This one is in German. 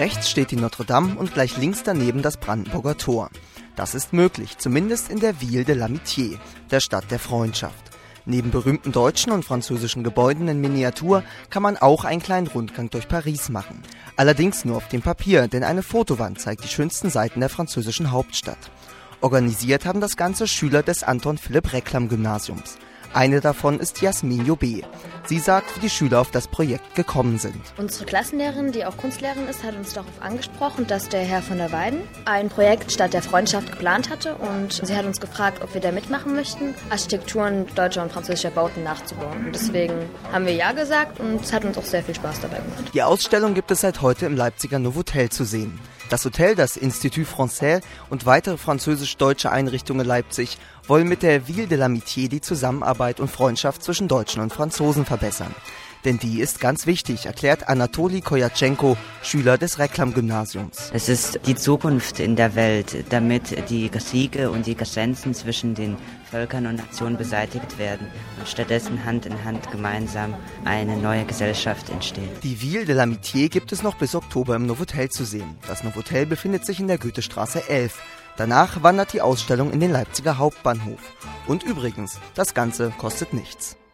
Rechts steht die Notre Dame und gleich links daneben das Brandenburger Tor. Das ist möglich, zumindest in der Ville de l'Amitié, der Stadt der Freundschaft. Neben berühmten deutschen und französischen Gebäuden in Miniatur kann man auch einen kleinen Rundgang durch Paris machen. Allerdings nur auf dem Papier, denn eine Fotowand zeigt die schönsten Seiten der französischen Hauptstadt. Organisiert haben das Ganze Schüler des Anton-Philipp-Reklam-Gymnasiums. Eine davon ist Jasmin Jobé. Sie sagt, wie die Schüler auf das Projekt gekommen sind. Unsere Klassenlehrerin, die auch Kunstlehrerin ist, hat uns darauf angesprochen, dass der Herr von der Weiden ein Projekt Stadt der Freundschaft geplant hatte. Und sie hat uns gefragt, ob wir da mitmachen möchten, Architekturen deutscher und französischer Bauten nachzubauen. Und deswegen haben wir ja gesagt und es hat uns auch sehr viel Spaß dabei gemacht. Die Ausstellung gibt es seit heute im Leipziger Novotel zu sehen. Das Hotel, das Institut Français und weitere französisch-deutsche Einrichtungen Leipzig wollen mit der Ville de l'Amitié die Zusammenarbeit und Freundschaft zwischen Deutschen und Franzosen verbessern. Denn die ist ganz wichtig, erklärt Anatoli Koyatschenko, Schüler des Reklam-Gymnasiums. Es ist die Zukunft in der Welt, damit die Kriege und die Grenzen zwischen den Völkern und Nationen beseitigt werden und stattdessen Hand in Hand gemeinsam eine neue Gesellschaft entsteht. Die Ville de l'Amitié gibt es noch bis Oktober im Novotel zu sehen. Das Novotel befindet sich in der Goethestraße 11. Danach wandert die Ausstellung in den Leipziger Hauptbahnhof. Und übrigens, das Ganze kostet nichts.